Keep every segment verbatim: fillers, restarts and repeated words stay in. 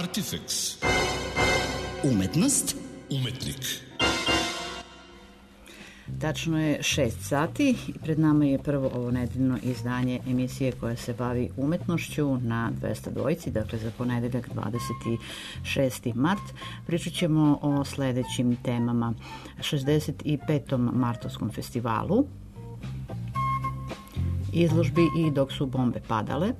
Artifex. Umetnost. Umetnik. Tačno je šest sati i pred nama je prvo ovo nedeljno izdanje emisije koja se bavi umetnošću na dvesta dva, dakle za ponedeljak dvadeset šesti mart. Pričat ćemo o sledećim temama: šezdeset petom martovskom festivalu, izložbi i dok su bombe padale,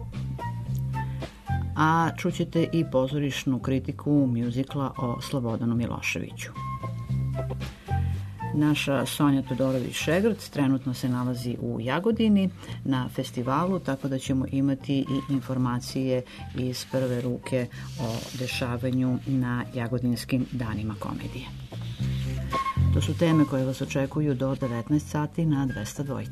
a čućete i pozorišnu kritiku mjuzikla o Slobodanu Miloševiću. Naša Sonja Todorović-Šegrc trenutno se nalazi u Jagodini na festivalu, tako da ćemo imati i informacije iz prve ruke o dešavanju na Jagodinskim danima komedije. To su teme koje vas očekuju do devetnaest sati na dvesta dva.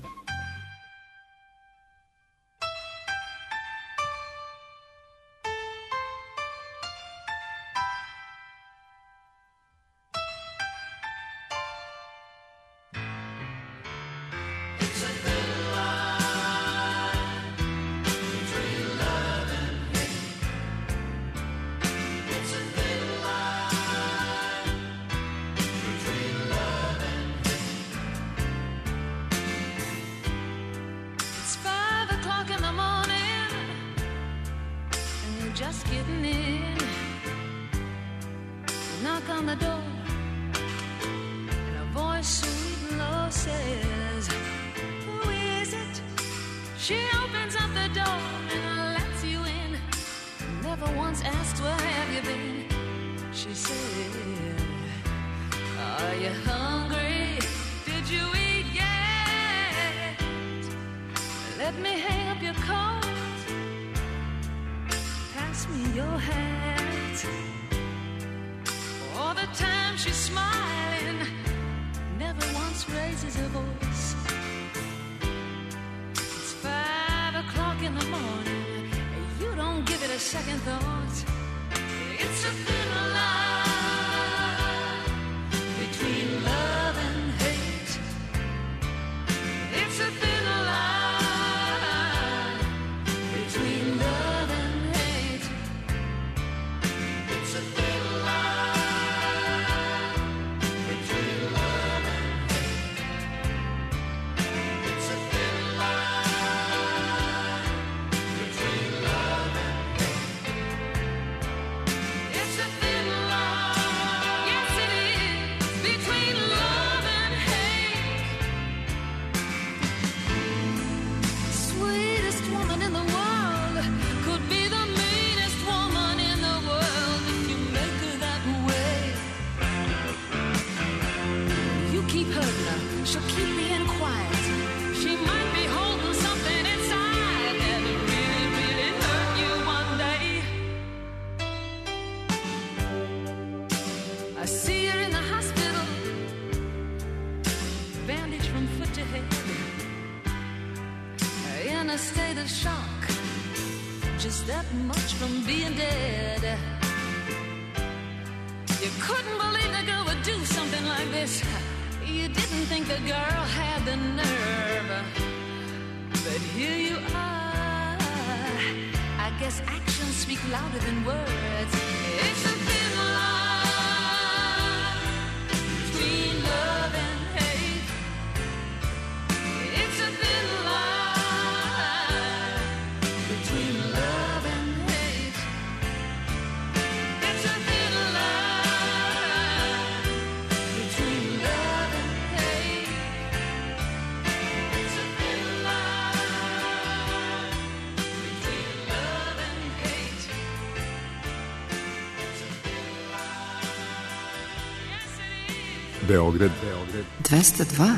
Beograd dvesta dva.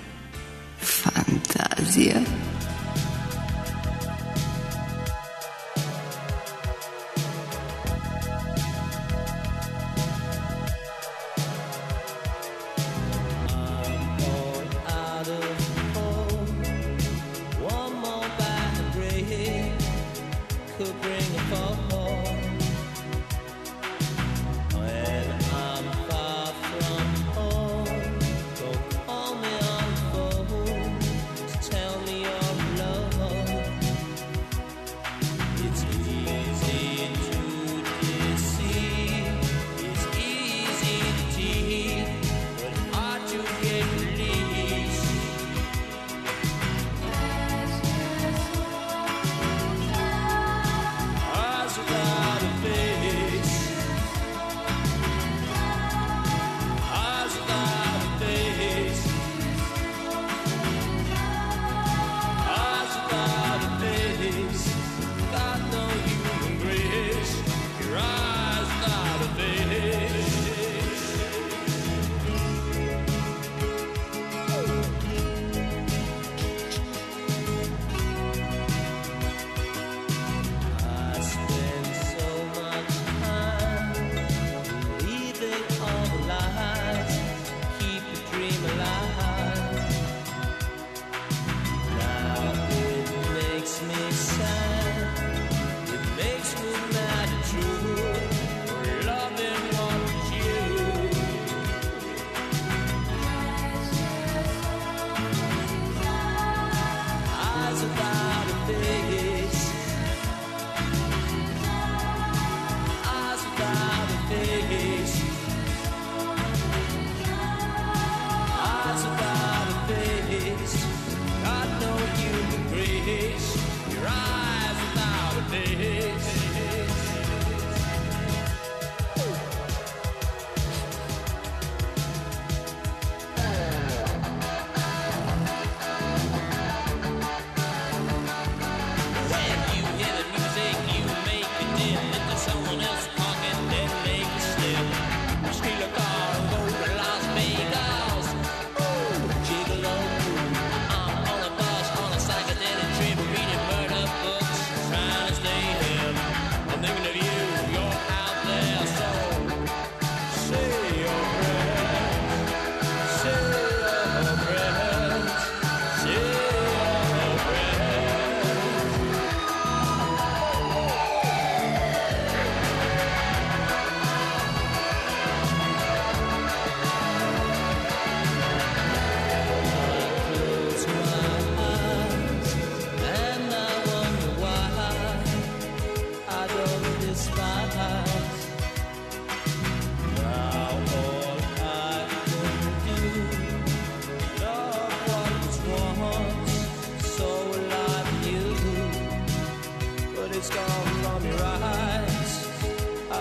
Fantazija. Tell me all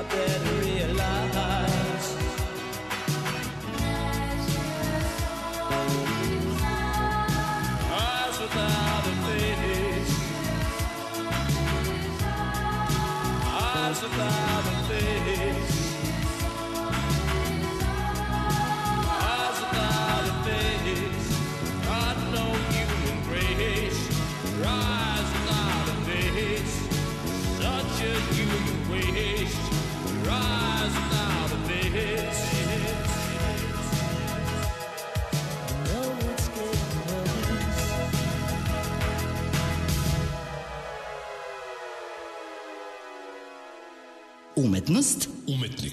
Umetnost, umetnik.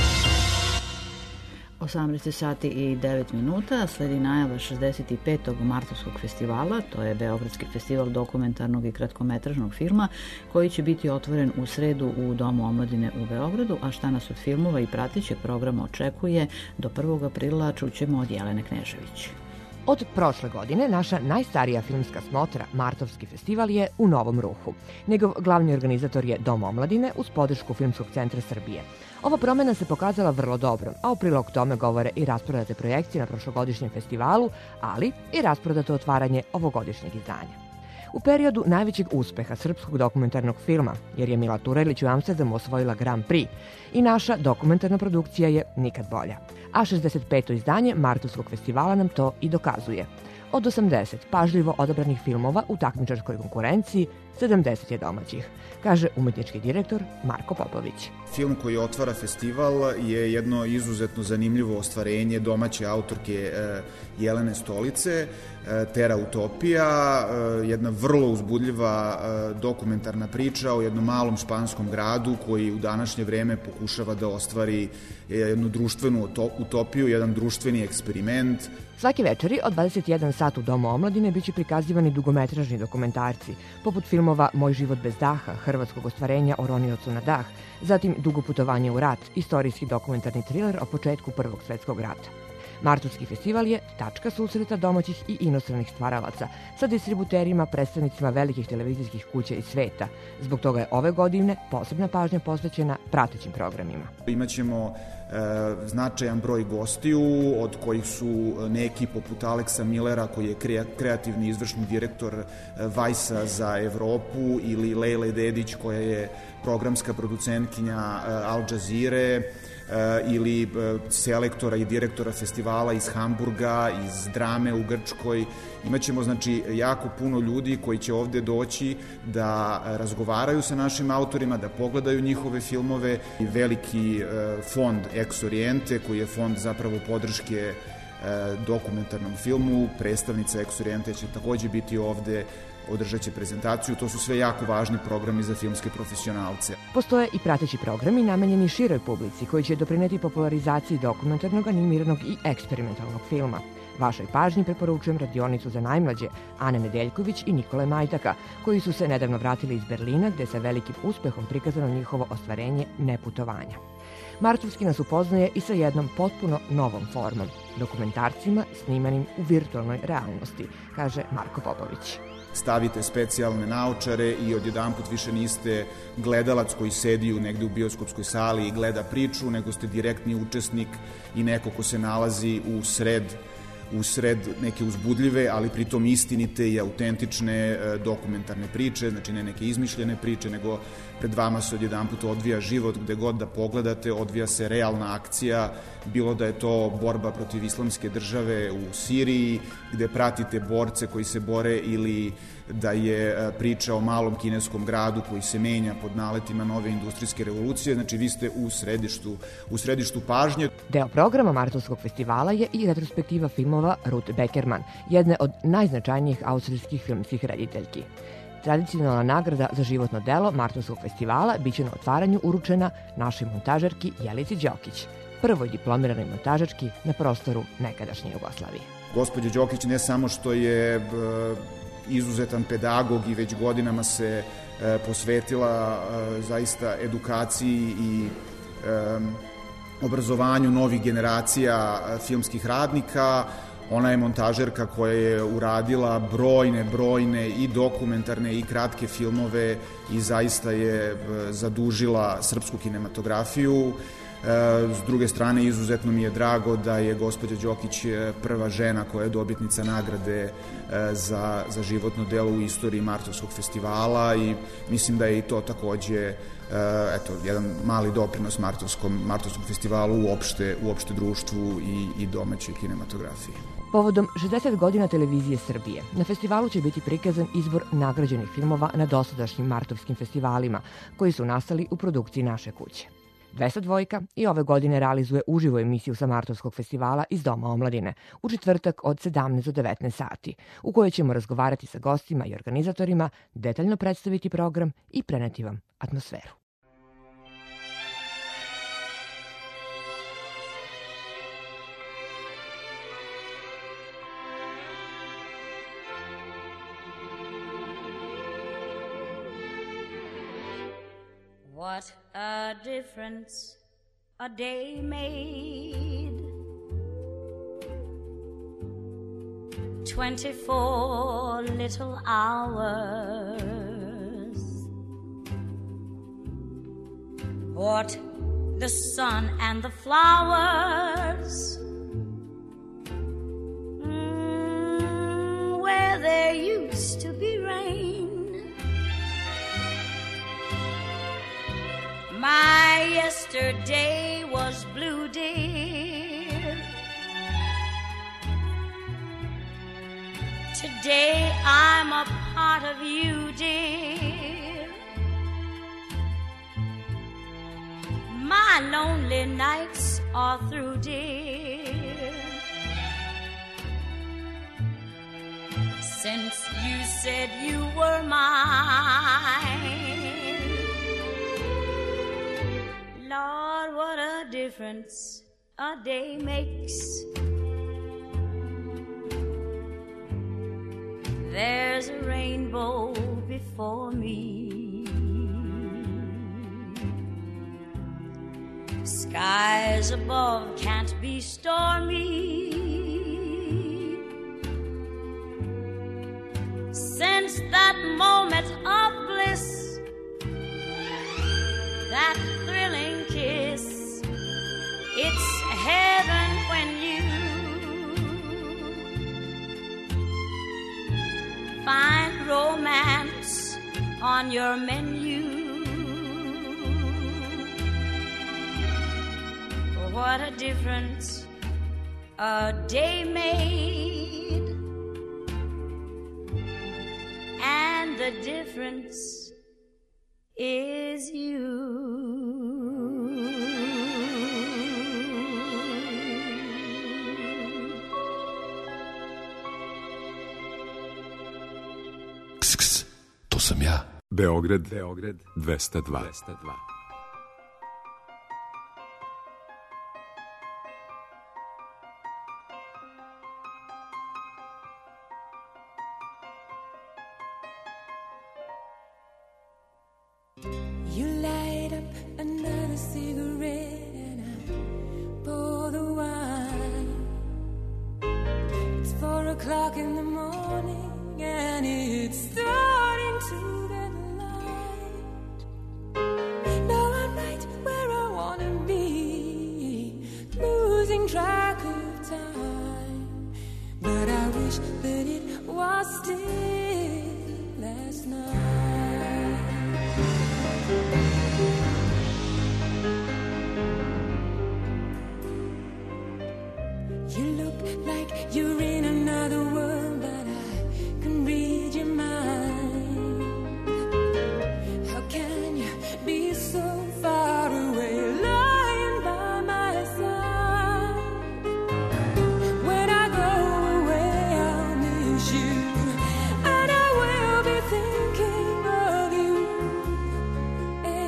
osamnaest sati i devet minuta, sledi najava šezdeset petog martovskog festivala, to je Beogradski festival dokumentarnog i kratkometražnog filma, koji će biti otvoren u sredu u Domu omladine u Beogradu, a šta nas od filmova i pratećeg programa očekuje, do prvog aprila čućemo od Jelene Knežević. Od prošle godine naša najstarija filmska smotra, Martovski festival, je u novom ruhu. Njegov glavni organizator je Dom omladine uz podršku Filmskog centra Srbije. Ova promjena se pokazala vrlo dobro, a u prilog tome govore i rasprodate projekcije na prošlogodišnjem festivalu, ali i rasprodato otvaranje ovogodišnjeg izdanja. U periodu najvećeg uspeha srpskog dokumentarnog filma, jer je Mila Turelić u Amsterdamu osvojila Grand Prix, i naša dokumentarna produkcija je nikad bolja. A šezdeset peto izdanje Martovskog festivala nam to i dokazuje. Od osamdeset pažljivo odabranih filmova u takmičarskoj konkurenciji, sedamdeset je domaćih, kaže umetnički direktor Marko Popović. Film koji otvara festival je jedno izuzetno zanimljivo ostvarenje domaće autorke Jelene Stolice, Tera Utopija, jedna vrlo uzbudljiva dokumentarna priča o jednom malom španskom gradu koji u današnje vreme pokušava da ostvari jednu društvenu utopiju, jedan društveni eksperiment. Svaki večeri od dvadeset jedan sat u Domu omladine biće prikazivani dugometražni dokumentarci, poput filmova Moj život bez daha, hrvatskog ostvarenja o roniocu na dah, zatim Dugo putovanje u rat, istorijski dokumentarni triler o početku Prvog svetskog rata. Martovski festival je tačka susreta domaćih i inostranih stvaralaca sa distributerima, predstavnicima velikih televizijskih kuća iz sveta. Zbog toga je ove godine posebna pažnja posvećena pratećim programima. Imaćemo e, značajan broj gostiju, od kojih su neki poput Aleksa Millera, koji je kreativni izvršni direktor Vajsa za Evropu, ili Lejle Dedić, koja je programska producentkinja Al Jazeere, ili selektora i direktora festivala iz Hamburga, iz Drame u Grčkoj. Imaćemo znači jako puno ljudi koji će ovde doći da razgovaraju sa našim autorima, da pogledaju njihove filmove. I veliki fond Ex Oriente, koji je fond zapravo podrške dokumentarnom filmu, predstavnica Ex Oriente će takođe biti ovde, održat će prezentaciju. To su sve jako važni programi za filmske profesionalce. Postoje i prateći programi namenjeni široj publici koji će doprineti popularizaciji dokumentarnog, animiranog i eksperimentalnog filma. Vašoj pažnji preporučujem radionicu za najmlađe Ane Nedeljković i Nikole Majdaka, koji su se nedavno vratili iz Berlina, gde se velikim uspehom prikazano njihovo ostvarenje neputovanja. Martovski nas upoznaje i sa jednom potpuno novom formom, dokumentarcima snimanim u virtualnoj realnosti, kaže Marko Popović. Stavite specijalne naočare i odjedanput više niste gledalac koji sedi u negde u bioskopskoj sali i gleda priču, nego ste direktni učesnik i neko ko se nalazi u sred u sred neke uzbudljive, ali pritom istinite i autentične dokumentarne priče, znači ne neke izmišljene priče, nego pred vama se odjedanput odvija život, gde god da pogledate, odvija se realna akcija, bilo da je to borba protiv islamske države u Siriji, gde pratite borce koji se bore, ili da je priča o malom kineskom gradu koji se menja pod naletima nove industrijske revolucije, znači vi ste u središtu, u središtu pažnje. Deo programa Martovskog festivala je i retrospektiva filmova Ruth Beckerman, jedne od najznačajnijih austrijskih filmskih rediteljki. Tradicionalna nagrada za životno delo Martovskog festivala biće na otvaranju uručena našoj montažerki Jelici Đokić, prvoj diplomiranoj montažerki na prostoru nekadašnje Jugoslavije. Gospođa Đokić ne samo što je izuzetan pedagog i već godinama se posvetila zaista edukaciji i obrazovanju novih generacija filmskih radnika, Ona je montažerka koja je uradila brojne, brojne i dokumentarne i kratke filmove i zaista je zadužila srpsku kinematografiju. S druge strane, izuzetno mi je drago da je gospođa Đokić prva žena koja je dobitnica nagrade za, za životno delo u istoriji Martovskog festivala i mislim da je i to takođe eto, jedan mali doprinos Martovskom, Martovskom festivalu uopšte, uopšte društvu i, i domaćoj kinematografiji. Povodom šezdeset godina televizije Srbije, na festivalu će biti prikazan izbor nagrađenih filmova na dosadašnjim martovskim festivalima, koji su nastali u produkciji naše kuće. dvesta dva i ove godine realizuje uživo emisiju sa Martovskog festivala iz Doma omladine u četvrtak od sedamnaest do devetnaest sati, u kojoj ćemo razgovarati sa gostima i organizatorima, detaljno predstaviti program i preneti vam atmosferu. What a difference a day made. Twenty-four little hours. What the sun and the flowers. Mm, where there used to be rain. My yesterday was blue, dear. Today I'm a part of you, dear. My lonely nights are through, dear. Since you said you were mine. Lord, what a difference a day makes. There's a rainbow before me. Skies above can't be stormy. Since that moment of bliss, that thrilling kiss, it's heaven when you find romance on your menu. What a difference a day made, and the difference is you. Ks, ks, to sam ja. Beograd, Beograd, dvesta dva. You light up another cigarette and I pour the wine. It's four o'clock in the morning and it's starting to get light. Now I'm right where I wanna be, losing track of time. But I wish that it was still last night. You look like you're in another world, but I can read your mind. How can you be so far away, lying by my side? When I go away, I'll miss you, and I will be thinking of you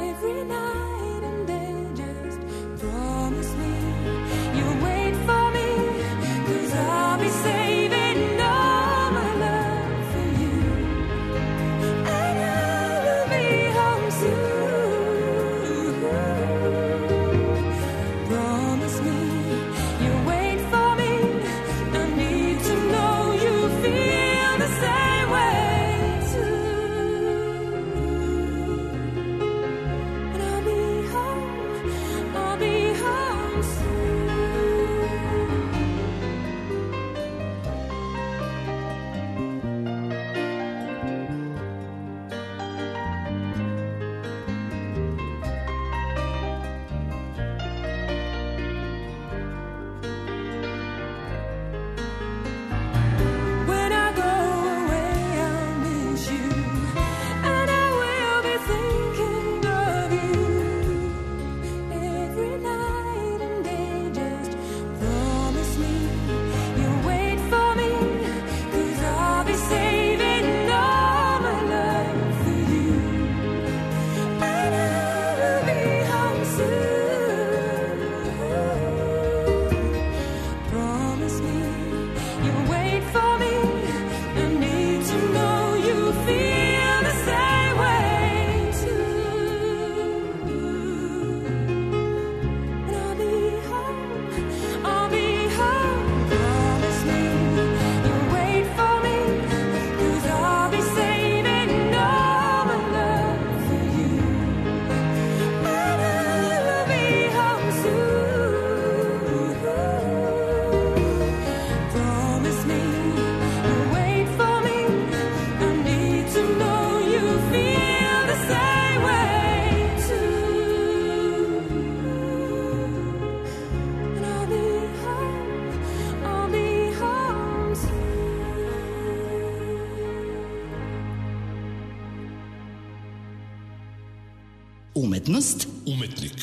Umetnost. Umetnik.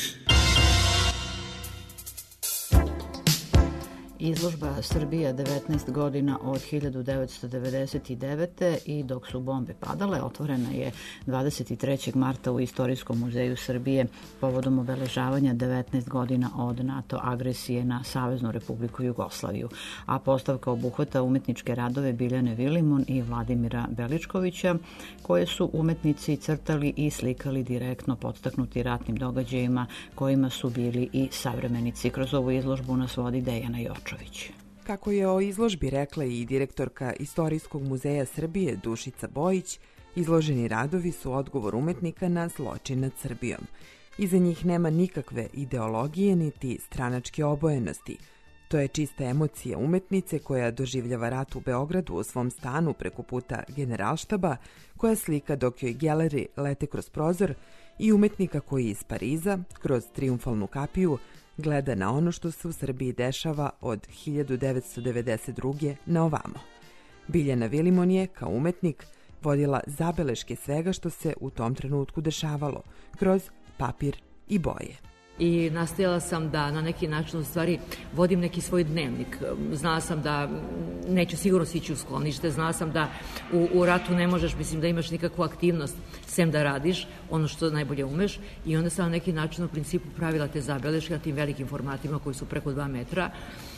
Izložba Srbija devetnaest godina od hiljadu devetsto devedeset devete. i dok su bombe padale otvorena je dvadeset trećeg marta u Istorijskom muzeju Srbije povodom obeležavanja devetnaest godina od NATO agresije na Saveznu Republiku Jugoslaviju, a postavka obuhvata umetničke radove Biljane Vilimon i Vladimira Veličkovića, koje su umetnici crtali i slikali direktno podstaknuti ratnim događajima kojima su bili i savremenici. Kroz ovu izložbu nas vodi Dejana Jočović. Kako je o izložbi rekla i direktorka Istorijskog muzeja Srbije Dušica Bojić, izloženi radovi su odgovor umetnika na zločin nad Srbijom. Iza njih nema nikakve ideologije niti stranačke obojenosti. To je čista emocija umetnice koja doživljava rat u Beogradu u svom stanu preko puta Generalštaba, koja slika dok joj geleri lete kroz prozor, i umetnika koji iz Pariza, kroz Trijumfalnu kapiju, gleda na ono što se u Srbiji dešava od hiljadu devetsto devedeset druge. na ovamo. Biljana Vilimon je, kao umetnik, vodila zabeleške svega što se u tom trenutku dešavalo, kroz papir i boje. I nastojala sam da na neki način u stvari vodim neki svoj dnevnik. Znala sam da neću sigurno sići u sklonište, znala sam da u, u ratu ne možeš, mislim, da imaš nikakvu aktivnost sem da radiš ono što najbolje umeš, i onda sam na neki način u principu pravila te zabeleške na tim velikim formatima koji su preko dva metra.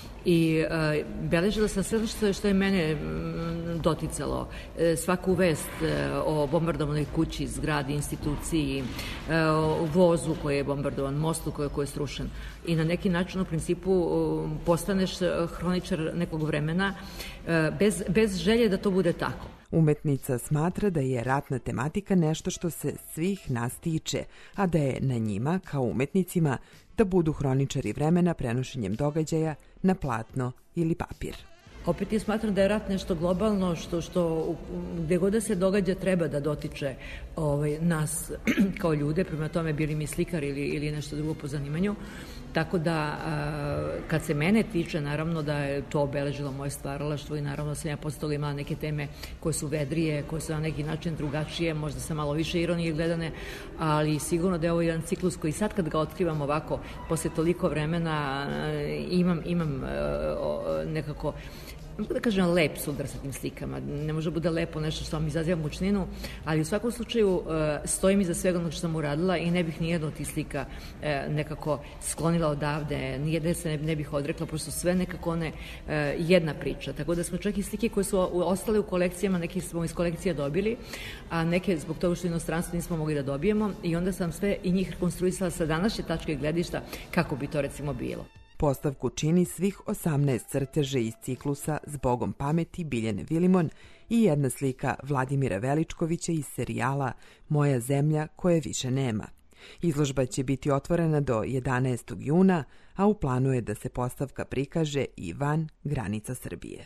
I e, beležila sam sve što, što je mene m, doticalo. E, svaku vest e, o bombardovanoj kući, zgradi, instituciji, e, o vozu koji je bombardovan, mostu koji, koji je srušen. I na neki način u principu o, postaneš hroničar nekog vremena e, bez, bez želje da to bude tako. Umetnica smatra da je ratna tematika nešto što se svih nas tiče, a da je na njima, kao umetnicima, da budu hroničari vremena prenošenjem događaja na platno ili papir. Opet ja smatram da je rat nešto globalno, što, što gde god da se događa treba da dotiče ovaj, nas kao ljude, prema tome bili mi slikar ili, ili nešto drugo po zanimanju. Tako da, kad se mene tiče, naravno da je to obeležilo moje stvaralaštvo i naravno sam ja postala imala neke teme koje su vedrije, koje su na neki način drugačije, možda sam malo više ironije gledane, ali sigurno da je ovo jedan ciklus koji sad kad ga otkrivam ovako, posle toliko vremena, imam, imam nekako, da kažem, lep sudar sa tim slikama. Ne može bude lepo nešto što vam izaziva mučninu, ali u svakom slučaju uh, stojim iza svega onog što sam uradila i ne bih nijedno od tih slika uh, nekako sklonila odavde, nijedne se ne, ne bih odrekla, pošto su sve nekako one uh, jedna priča. Tako da smo čak i slike koje su ostale u kolekcijama, neke smo iz kolekcija dobili, a neke zbog toga što inostranstvo nismo mogli da dobijemo, i onda sam sve i njih rekonstruisala sa današnje tačke gledišta kako bi to recimo bilo. Postavku čini svih osamnaest crteže iz ciklusa Zbogom pameti Biljane Vilimon i jedna slika Vladimira Veličkovića iz serijala Moja zemlja koje više nema. Izložba će biti otvorena do jedanaestog juna, a u planu je da se postavka prikaže i van granica Srbije.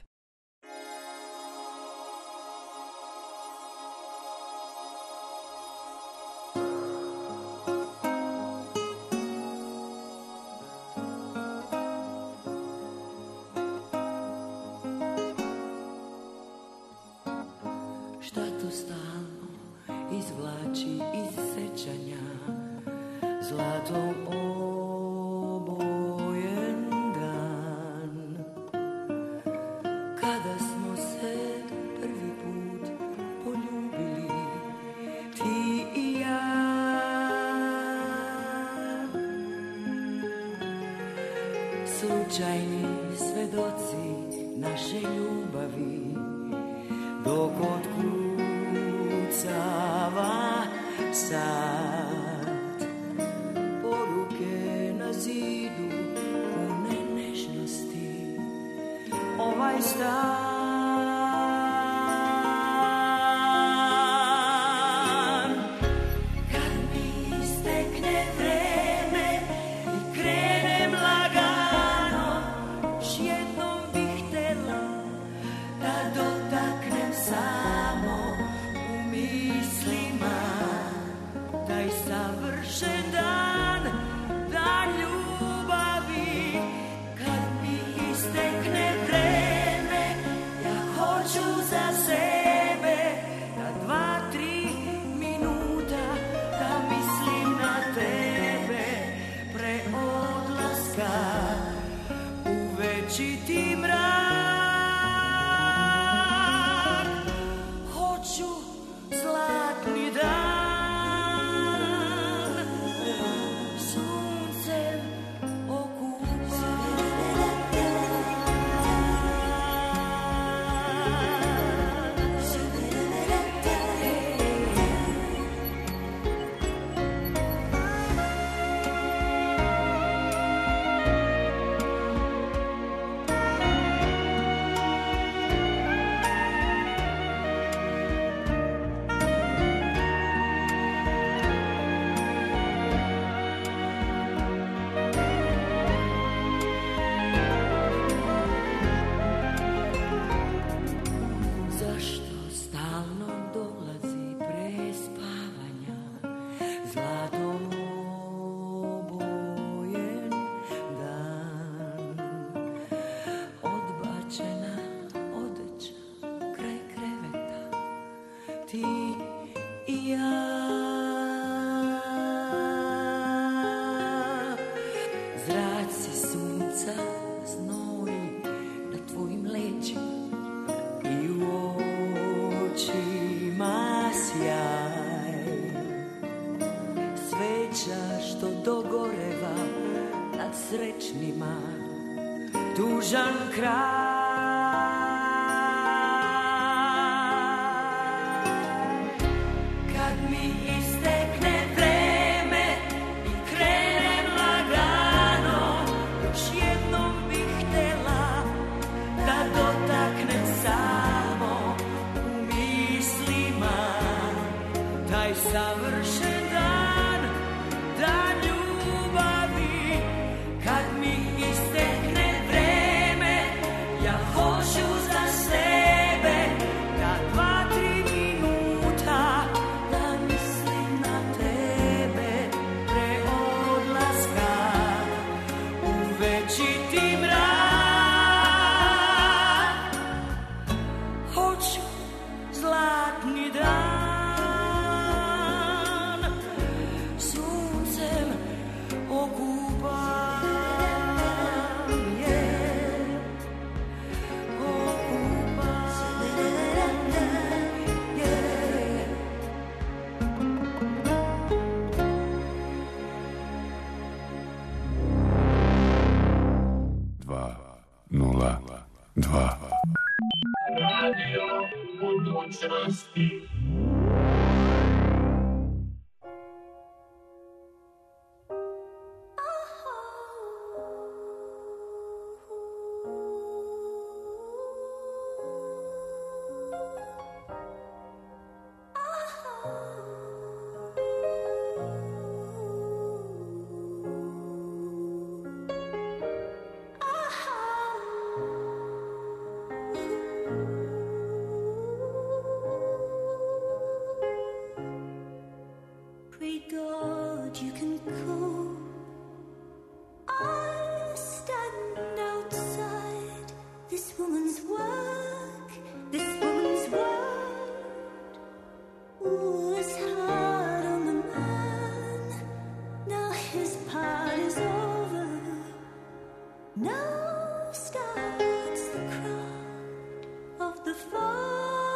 Slučajni svedoci naše ljubavi, dok otkucava sad, poruke na zidu pune nežnosti, ovaj stan. Kad mi istekne vreme i krenem lagano, jednom bih htela da dotaknem samo u mislima taj savršen dan, dan ljubavi. Kad mi istekne vreme Zraci sunca, znoj na tvojim leđima i u očima sjaj. Sveća što dogoreva nad srećnima, tužan kraj. Kad mi istekne vreme i krenem lagano, još jednom bih htela da dotaknem samo u mislima taj savršen dan, dan ljubavi. Kad mi istekne vreme, ja hoću za sebe da dva, tri minuta da mislim na tebe pre odlaska u večiti mrak. Hoću zlatni dan, suncem okupan je, okupan je. Dva, nula, dva. Pray God you can come. I stand outside this woman's work, this woman's word was hard on the man. Now his part is over. Now starts the crowd of the father.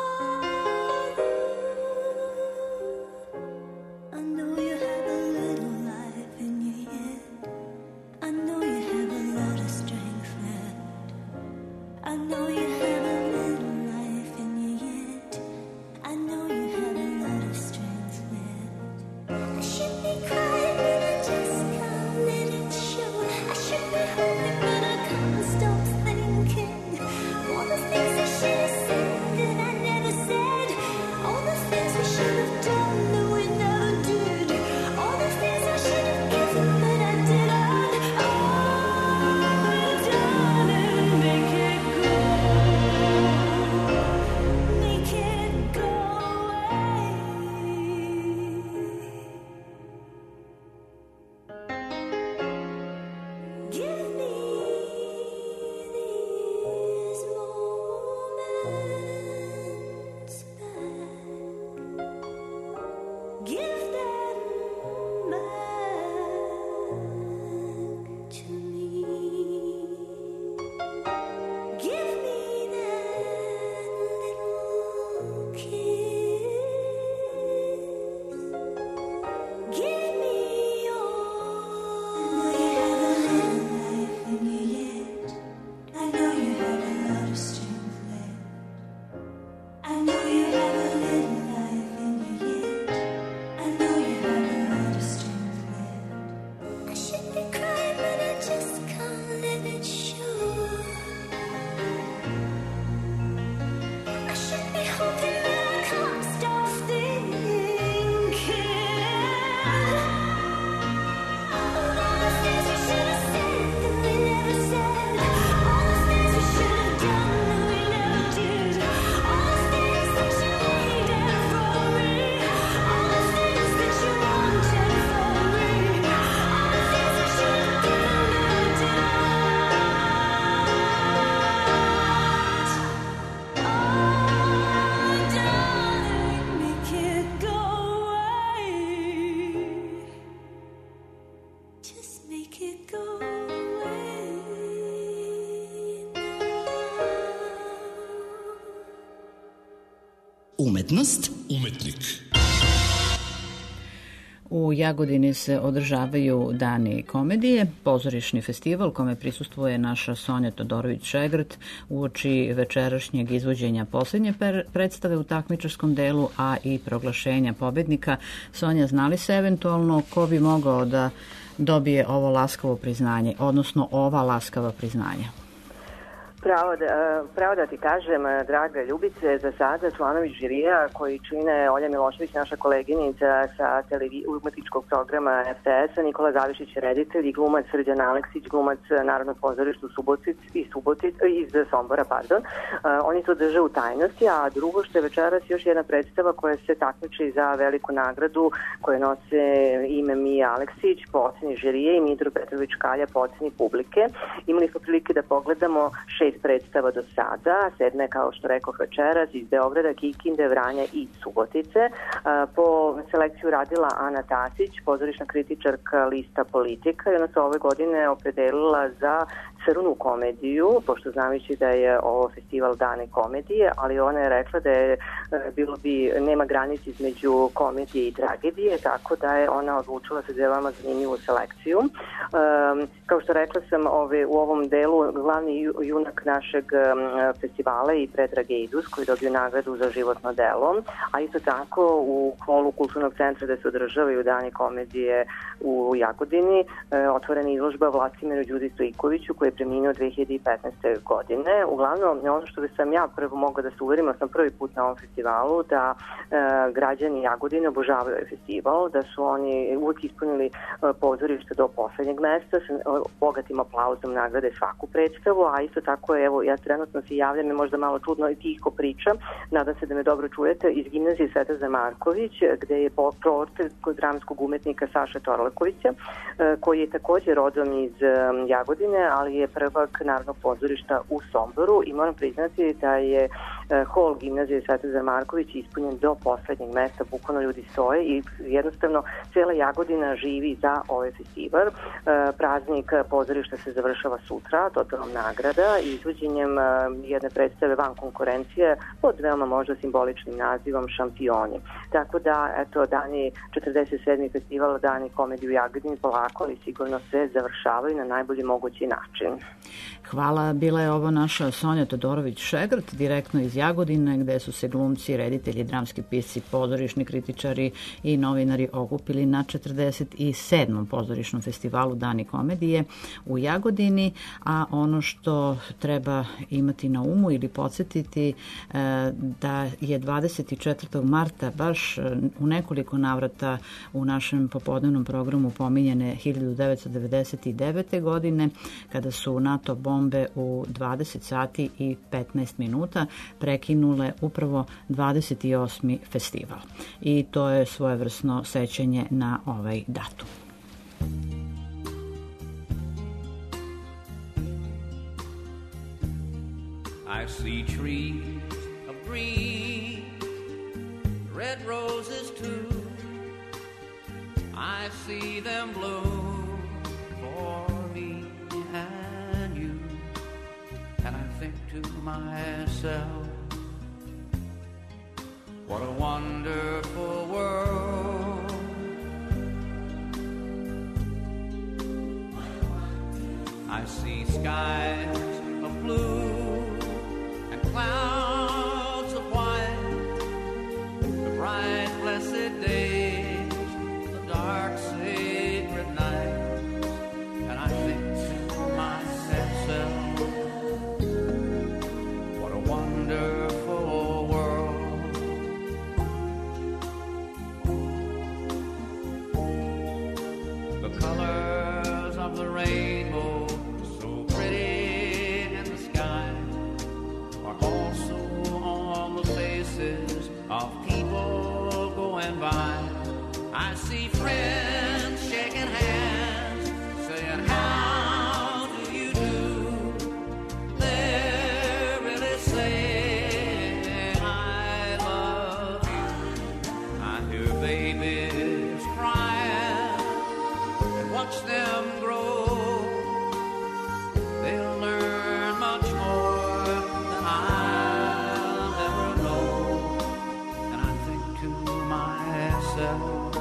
I know you have a little life in you yet. I know you have a lot of strength left. I know you have a little life in you yet. I know you have a lot of strength left. I should be crying, but I just can't let it show. I should be hoping, but I can't stop thinking. All the things I should have said that I never said. All the things we should have done that we never did. All the things I should have given that I didn't. Oh, darling, make it go. Make it go away. Give me these moments back. Give them back to me. Give me that little kiss. Give me all. I know you have a little life in you yet. I know you have a lot of strength left. I know you have a little life in you yet. I Umetnost. Umetnik. U Jagodini se održavaju Dani komedije, pozorišni festival kome prisustvuje naša Sonja Todorović-Šegrt uoči večerašnjeg izvođenja poslednje predstave u takmičarskom delu, a i proglašenja pobednika. Sonja, znali se eventualno ko bi mogao da dobije ovo laskavo priznanje, odnosno ova laskava priznanja? Pravo da, pravo da ti kažem, draga Ljubice, za sada članovi žirija koji čine Olja Milošević, naša koleginica sa televi, umetničkog programa F T S-a, Nikola Zavišić, reditelj i glumac Srđan Aleksić, glumac Narodnog pozorišta u Subotic, iz, Subotic, iz Sombora, pardon. Uh, oni to drže u tajnosti, a drugo što je večeras još jedna predstava koja se takmiči za veliku nagradu koje nose ime Mija Aleksić po oceni žirije i Midro Petrović Kalja po oceni publike. Imali smo prilike da pogledamo šest predstava do sada, sedme, kao što rekao večeras, iz Beograda, Kikinde, Vranja i Subotice. Po selekciju radila Ana Tasić, pozorišna kritičarka lista Politika, i ona se ove godine opredelila za crnu komediju, pošto znajući da je ovo festival Dane komedije, ali ona je rekla da je bilo bi, nema granici između komedije i tragedije, tako da je ona odlučila se za veoma zanimljivu selekciju. Um, kao što rekla sam, ove, u ovom delu glavni junak našeg um, festivala i Predrag Ejdus, koji dobio nagradu za životno delo, a isto tako u holu Kulturnog centra gde se održavaju Dane komedije u Jagodini, e, otvorena izložba Vlastimiru Đudi Stojikoviću, koji je preminuo dve hiljade petnaeste. godine. Uglavnom, ono što sam ja prvo mogla da se uverim, sam prvi put na ovom festivalu, da e, građani Jagodine obožavaju ovaj festival, da su oni uvijek ispunili e, pozorište do poslednjeg mesta, sa e, bogatim aplauzom nagrade svaku predstavu, a isto tako, evo, ja trenutno se javljam, je možda malo čudno i tiho pričam, nadam se da me dobro čujete, iz gimnazije Svetozar Marković, gde je portret dramskog umetnika Saša Torlakovića, e, koji je takođe rodom iz e, Jagodine, ali je prvak Narodnog pozorišta u Somboru, i moram priznati da je e, hol gimnazije Svetozar Marković ispunjen do poslednjeg mesta, bukvalno ljudi stoje i jednostavno cela Jagodina živi za ovaj festival. E, praznik pozorišta se završava sutra, dodelom nagrada i izvođenjem e, jedne predstave van konkurencije pod veoma možda simboličnim nazivom Šampioni. Tako da, eto, dani četrdeset sedmi festival Dani komedije u Jagodini polako, ali sigurno se završavaju na najbolji mogući način. Hvala, bila je ovo naša Sonja Todorović-Šegrt, direktno iz Jagodine, gde su se glumci, reditelji, dramski pisci, pozorišni kritičari i novinari okupili na četrdeset sedmom pozorišnom festivalu Dani komedije u Jagodini, a ono što treba imati na umu ili podsjetiti da je dvadeset četvrtog marta baš u nekoliko navrata u našem popodnevnom programu pominjene hiljadu devetsto devedeset devete. godine, kada su NATO bombe u dvadeset sati i petnaest minuta prekinule upravo dvadeset osmi festival. I to je svojevrsno sećanje na ovaj datum. I see trees of green, red roses too. I see them bloom for me and you. And I think to myself, what a wonderful world. I see skies of blue and clouds of white, the bright blessed days, the dark sacred nights, and I think to myself, what a wonderful world. The colors of the rainbow, so pretty in the sky, are also on the faces of people going by. I see friends shaking hands, saying, how do you do? They're really saying, I love you. I hear babies crying and watch them grow. They'll learn much more than I'll ever know. And myself,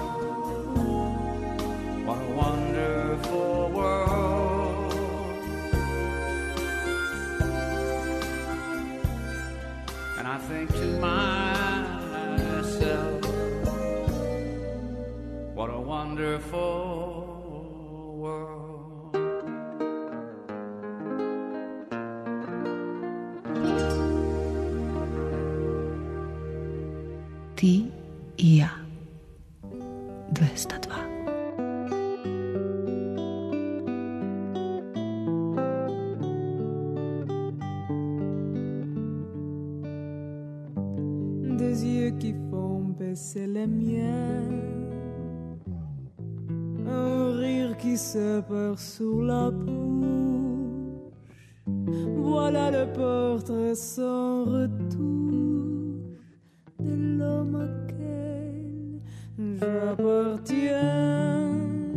what a wonderful world. And I think to myself, what a wonderful world. Ti i ja. dvesta dva. Des yeux qui font baisser les miens, un rire qui se perd sur la bouche. Voilà le portrait sans retouche de l'homme auquel j'appartiens.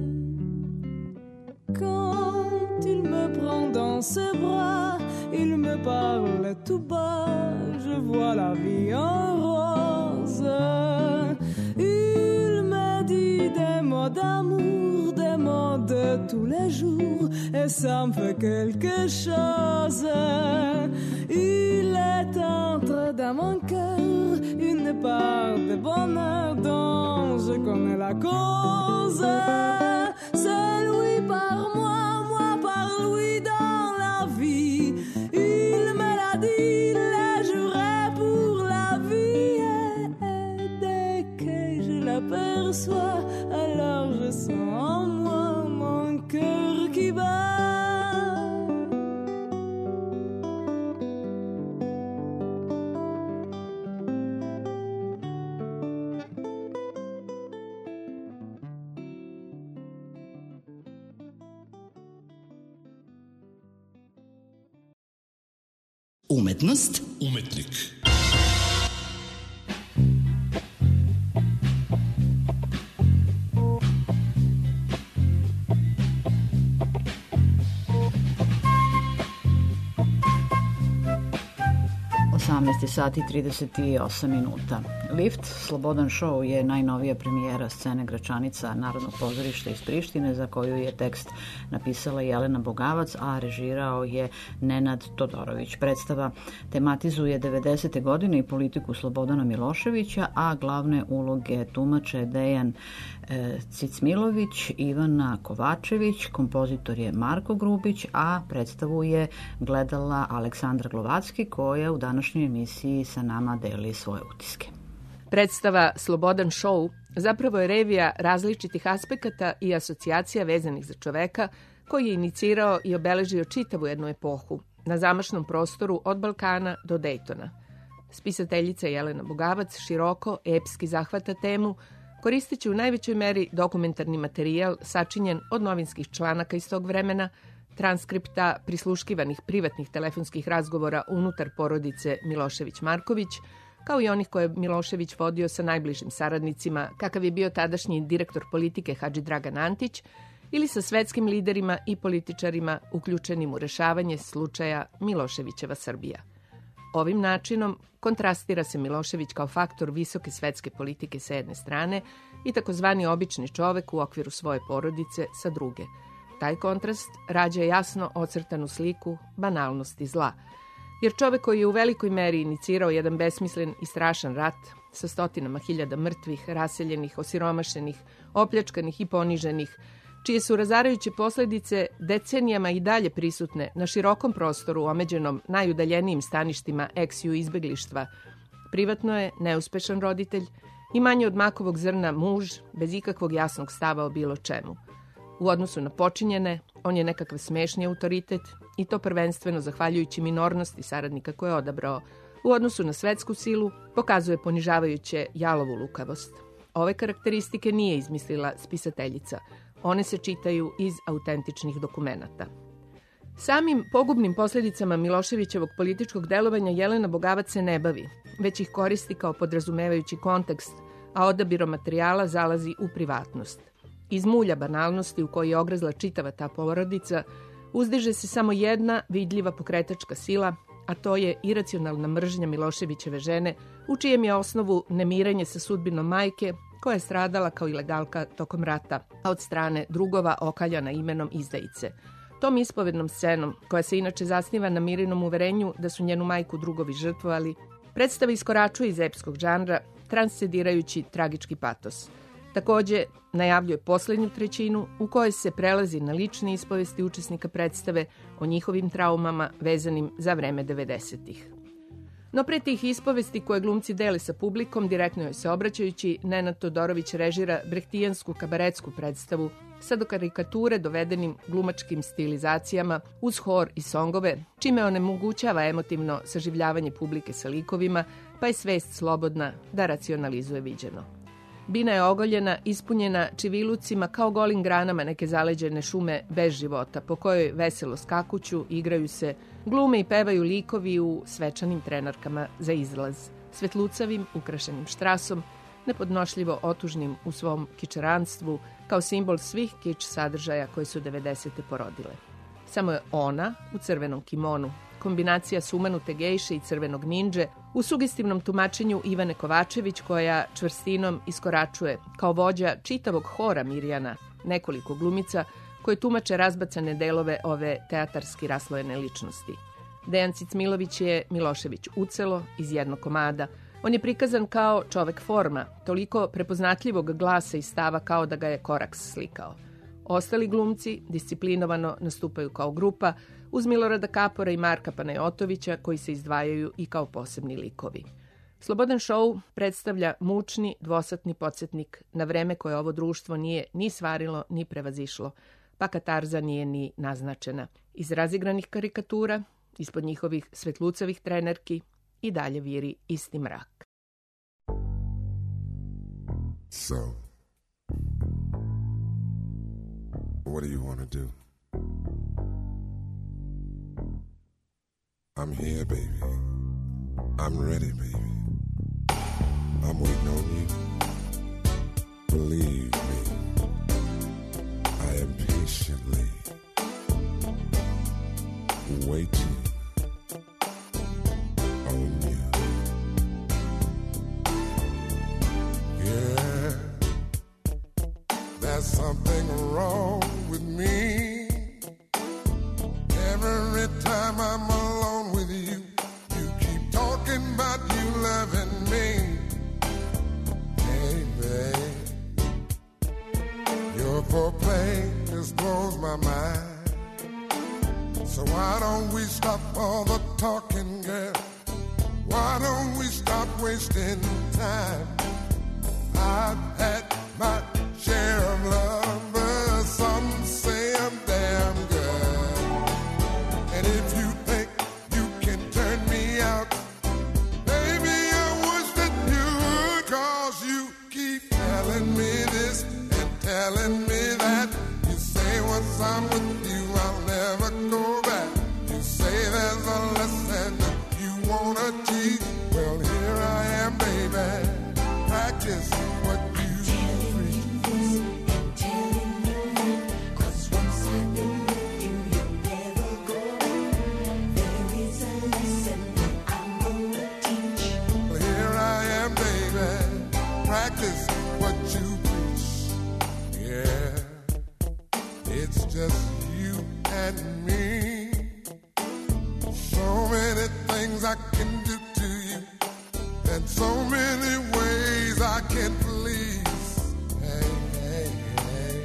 Quand il me prend dans ses bras, il me parle tout bas, je vois la vie en rose. Il me dit des mots d'amour, des mots de tous les jours, et ça me fait quelque chose. Il est entré dans mon cœur une part de bonheur dont je connais la cause. C'est lui par moi, moi par lui dans la vie. Il me l'a dit, il l'a juré pour la vie. Et dès que je l'aperçois, alors je sens en moi mon cœur qui bat. Umetnost. Umetnik. osamnaest sati i trideset osam minuta. Lift, Slobodan show je najnovija premijera scene Gračanica Narodnog pozorišta iz Prištine, za koju je tekst napisala Jelena Bogavac, a režirao je Nenad Todorović. Predstava tematizuje devedesete godine i politiku Slobodana Miloševića, a glavne uloge tumače Dejan e, Cicmilović, Ivana Kovačević, kompozitor je Marko Grubić, a predstavu je gledala Aleksandra Glovacki, koja u današnjoj emisiji sa nama deli svoje utiske. Predstava Slobodan show zapravo je revija različitih aspekata i asocijacija vezanih za čoveka koji je inicirao i obeležio čitavu jednu epohu na zamašnom prostoru od Balkana do Dejtona. Spisateljica Jelena Bogavac široko, epski zahvata temu, koristeći u najvećoj meri dokumentarni materijal sačinjen od novinskih članaka iz tog vremena, transkripta prisluškivanih privatnih telefonskih razgovora unutar porodice Milošević-Marković, kao i onih koje je Milošević vodio sa najbližim saradnicima, kakav je bio tadašnji direktor politike Hadži Dragan Antić, ili sa svetskim liderima i političarima uključenim u rešavanje slučaja Miloševićeva Srbija. Ovim načinom kontrastira se Milošević kao faktor visoke svetske politike sa jedne strane i takozvani obični čovek u okviru svoje porodice sa druge. Taj kontrast rađa jasno ocrtanu sliku banalnosti zla, jer čovek koji je u velikoj meri inicirao jedan besmislen i strašan rat sa stotinama hiljada mrtvih, raseljenih, osiromašenih, opljačkanih i poniženih, čije su razarajuće posledice decenijama i dalje prisutne na širokom prostoru omeđenom najudaljenijim staništima eksiju izbeglištva, privatno je neuspešan roditelj i manje od makovog zrna muž bez ikakvog jasnog stava o bilo čemu. U odnosu na počinjene, on je nekakav smešni autoritet i to prvenstveno zahvaljujući minornosti saradnika koje je odabrao. U odnosu na svetsku silu pokazuje ponižavajuće jalovu lukavost. Ove karakteristike nije izmislila spisateljica. One se čitaju iz autentičnih dokumenata. Samim pogubnim posljedicama Miloševićevog političkog delovanja Jelena Bogavac se ne bavi, već ih koristi kao podrazumevajući kontekst, a odabirom materijala zalazi u privatnost. Iz mulja banalnosti u kojoj je ograzla čitava ta porodica, uzdiže se samo jedna vidljiva pokretačka sila, a to je iracionalna mržnja Miloševićeve žene, u čijem je osnovu nemiranje sa sudbinom majke, koja je stradala kao ilegalka tokom rata, a od strane drugova okaljana imenom izdajice. Tom ispovednom scenom, koja se inače zasniva na Mirinom uverenju da su njenu majku drugovi žrtvovali, predstava iskoračuje iz epskog žanra, transcedirajući tragički patos. Takođe, najavljuje poslednju trećinu u kojoj se prelazi na lične ispovesti učesnika predstave o njihovim traumama vezanim za vreme devedesetih. No pre tih ispovesti koje glumci dele sa publikom, direktno joj se obraćajući, Nenad Todorović režira brehtijansku kabaretsku predstavu sa do karikature dovedenim glumačkim stilizacijama uz hor i songove, čime onemogućava emotivno saživljavanje publike sa likovima, pa je svest slobodna da racionalizuje viđeno. Bina je ogoljena, ispunjena čivilucima kao golim granama neke zaleđene šume bez života, po kojoj veselo skakuću, igraju se, glume i pevaju likovi u svečanim trenarkama za izlaz, svetlucavim, ukrašenim štrasom, nepodnošljivo otužnim u svom kičaranstvu, kao simbol svih kič sadržaja koje su devedesete porodile. Samo je ona, u crvenom kimonu, kombinacija sumanute gejše i crvenog ninđe, u sugestivnom tumačenju Ivane Kovačević, koja čvrstinom iskoračuje kao vođa čitavog hora Mirjana, nekoliko glumica koje tumače razbacane delove ove teatarski raslojene ličnosti. Dejan Cicmilović je Milošević ucelo iz jednog komada. On je prikazan kao čovek forma, toliko prepoznatljivog glasa i stava kao da ga je Koraks slikao. Ostali glumci disciplinovano nastupaju kao grupa, uz Milorada Kapora i Marka Panajotovića, koji se izdvajaju i kao posebni likovi. Slobodan šou predstavlja mučni, dvosatni podsjetnik na vreme koje ovo društvo nije ni svarilo, ni prevazišlo, pa katarza nije ni naznačena. Iz razigranih karikatura, ispod njihovih svetlucavih trenerki, i dalje viri isti mrak. So, what do you want to do? I'm here, baby. I'm ready, baby. I'm waiting on you. Believe me, I am patiently waiting on you. Yeah, there's something wrong with me. Every time I'm alone with you, you keep talking about you loving me. Hey, babe, your foreplay just blows my mind. So why don't we stop all the talking, girl? Why don't we stop wasting time? I've had my share of love, but some say I'm damn good. And if you think you can turn me out, baby, I wish that you would, 'cause you keep telling me this and telling me that. You say once I'm with you, I'll never go back. You say there's a lesson that you wanna teach. Well, here I am, baby, practice what you practice what you preach. Yeah, it's just you and me. So many things I can do to you, and so many ways I can please. Hey, hey, hey,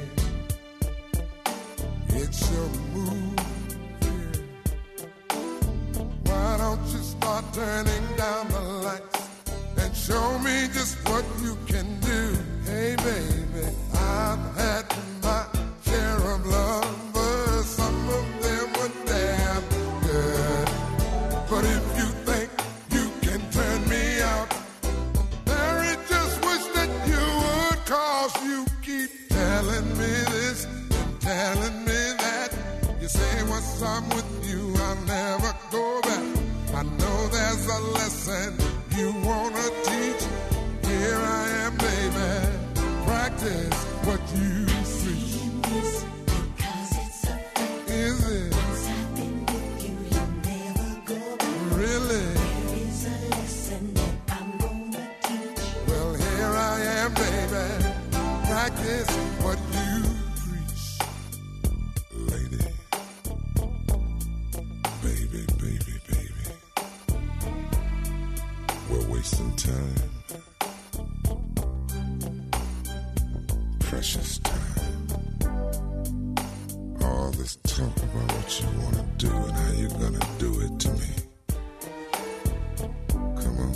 it's your move here. Why don't you start turning down the lights and show me just what you can do? Hey, baby, I've had my share of lovers. Some of them were damn good. But if you think you can turn me out, Mary, just wish that you would, 'cause you keep telling me this and telling me that. You say once I'm with you, I'll never go back. I know there's a lesson you wanna teach. Here I am, baby, practice what you preach. Is it? Really? Well, here I am, baby, practice what you preach. Lady, baby, baby, baby, we're wasting time, precious time. All this talk about what you want to do and how you're gonna do it to me. Come on,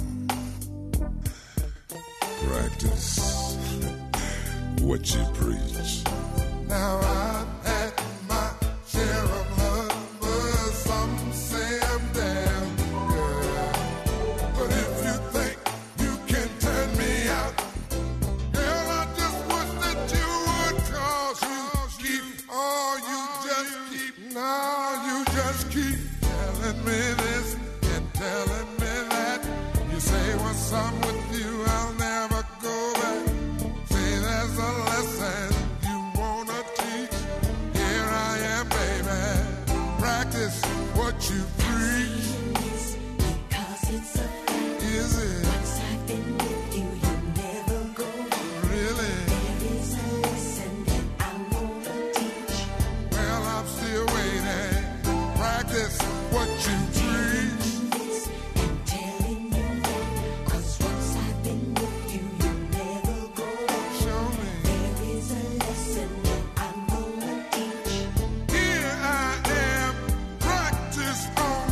practice what you preach. Now I've had my share of lovers, some say I'm damn good. But if you think you can turn me out, girl, I just wish that you would, cause you keep, oh, you just keep, no, you just keep telling me this and telling me that. You say what's up with you, I'll never go back. Say there's a lesson you wanna teach. Here I am, baby. Practice what you preach. Because it's a fact. Is it? Once I've been with you, you never go back. Really? There is a lesson that I'm gonna teach. Well, I'm still waiting. Practice what you preach. This and telling you that. 'Cause once I've been with you, you never go back. Show me. There is a lesson that I'm gonna teach. Here I am. Practice on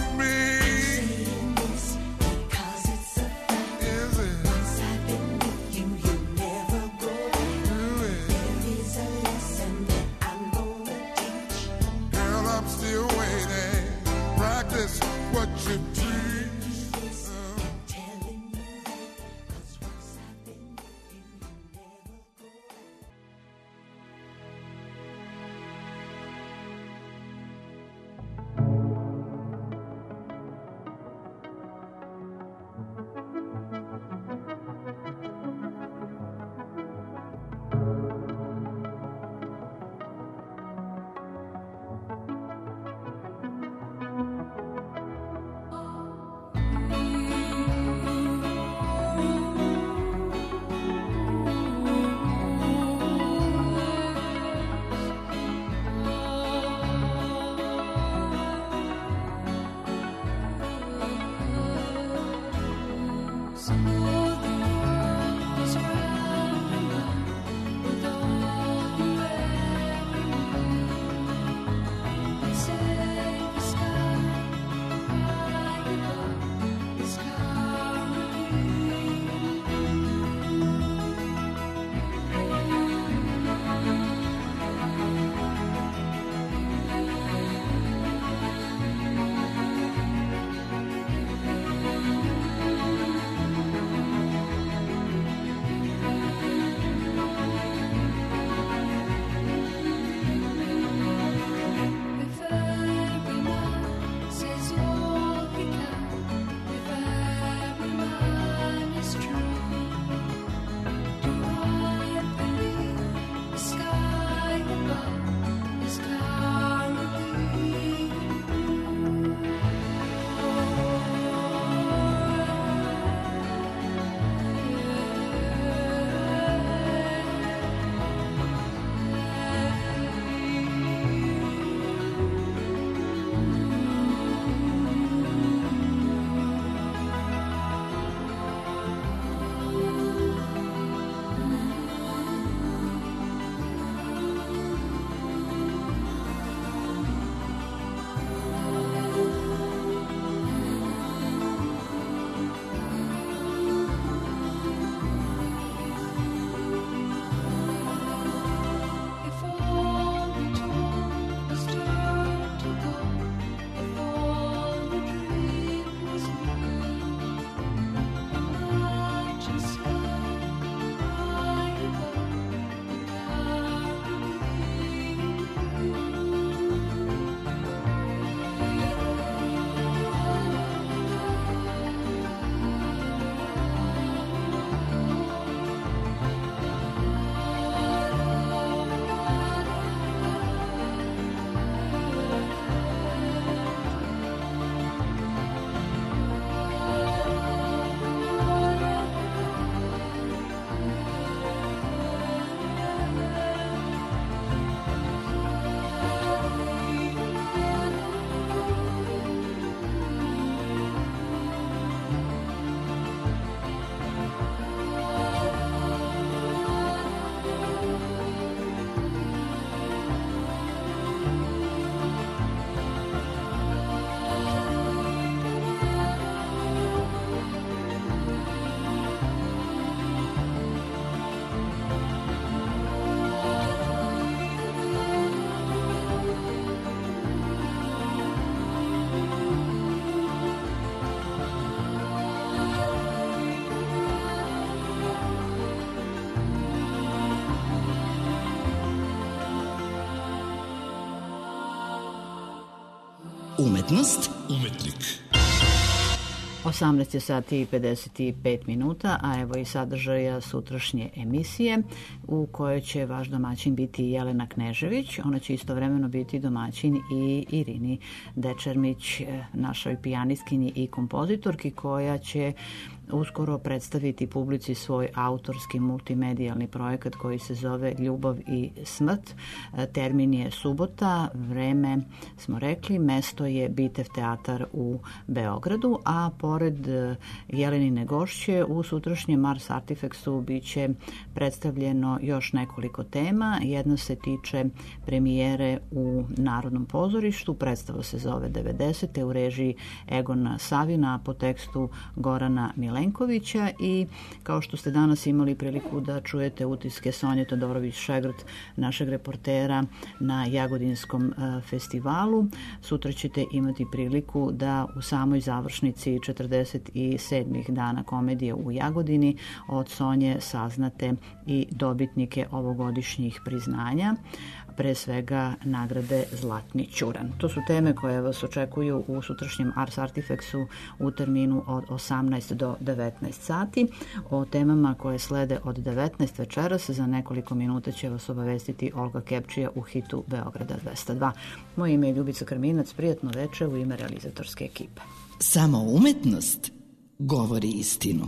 Umetnost. Umetnik. osamnaest sati i pedeset pet minuta, a evo i sadržaja sutrašnje emisije u kojoj će vaš domaćin biti Jelena Knežević. Ona će istovremeno biti domaćin i Irini Dečermić, našoj pijanistkinji i kompozitorki, koja će uskoro predstaviti publici svoj autorski multimedijalni projekat koji se zove Ljubav i smrt. Termin je subota, vreme smo rekli, mesto je Bitev teatar u Beogradu, a pored Jelenine gošće u sutrašnjem Mars Artifactsu biće predstavljeno još nekoliko tema. Jedna se tiče premijere u Narodnom pozorištu, predstava se zove devedesete u režiji Egona Savina, po tekstu Gorana Milenkovića, i kao što ste danas imali priliku da čujete utiske Sonje Todorović-Šegrt, našeg reportera na Jagodinskom festivalu, sutra ćete imati priliku da u samoj završnici četrdeset sedmih dana komedije u Jagodini od Sonje saznate i dobitnike ovogodišnjih priznanja, pre svega nagrade Zlatni ćuran. To su teme koje vas očekuju u sutrašnjem Ars Artifactsu u terminu od osamnaest do devetnaest sati. O temama koje slede od devetnaest večeras za nekoliko minuta će vas obavestiti Olga Kepčija u hitu Beograda dvesta dva. Moje ime je Ljubica Krminac, prijatno veče u ime realizatorske ekipe. Samo umetnost govori istinu.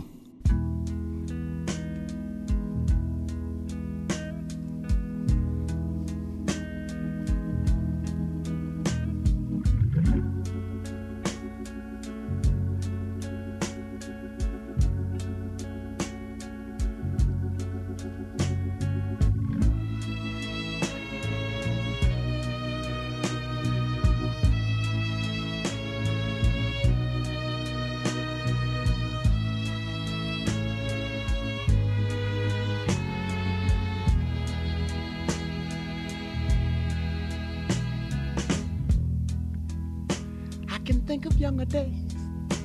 Think of younger days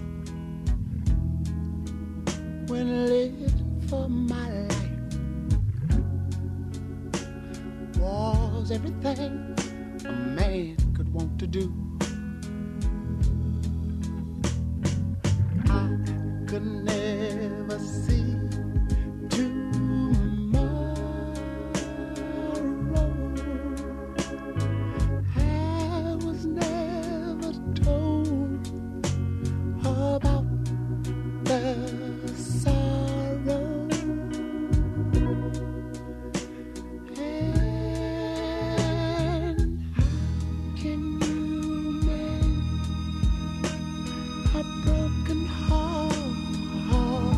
when I lived for my life was everything a man could want to do. I could never see tomorrow. I was never told about the sorrow, and how can you mend a broken heart?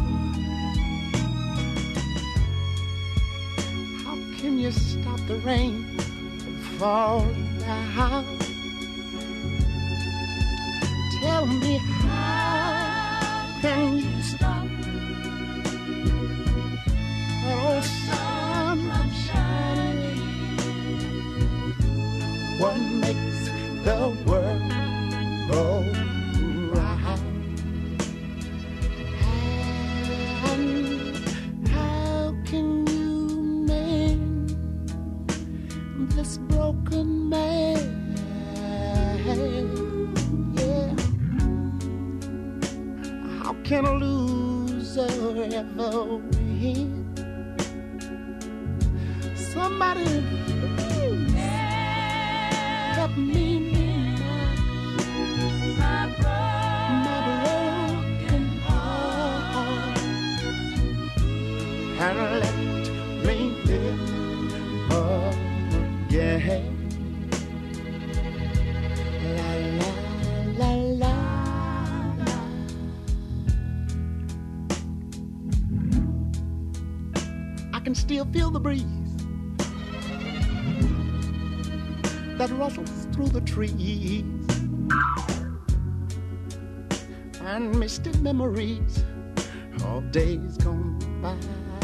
How can you stop the rain from falling down? Tell me, how can you stop oh sun from shining? What makes the world go round? And how can you mend this broken man? Can a loser ever win? Somebody please help me mend my broken heart and let me live again. La la la la. I can still feel the breeze that rustles through the trees, and misty memories of days gone by.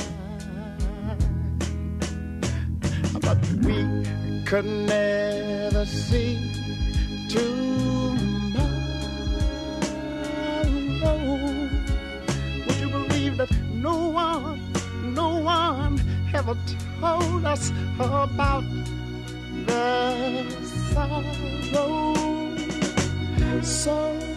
But we could never see tomorrow. Would you believe that no one No one ever told us about the sorrow? song